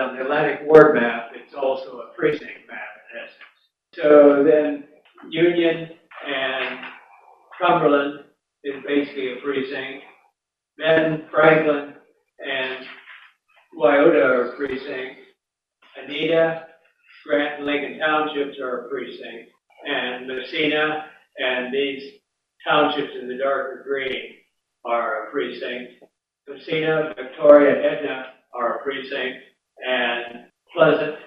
on the Atlantic ward map, it's also a precinct map in essence. So then Union and Cumberland is basically a precinct. Then Franklin and Wyoto are a precinct. Anita, Grant, and Lincoln Townships are a precinct. And Messina and these townships in the darker green are a precinct. Messina, Victoria, and Edna are a precinct. And Pleasant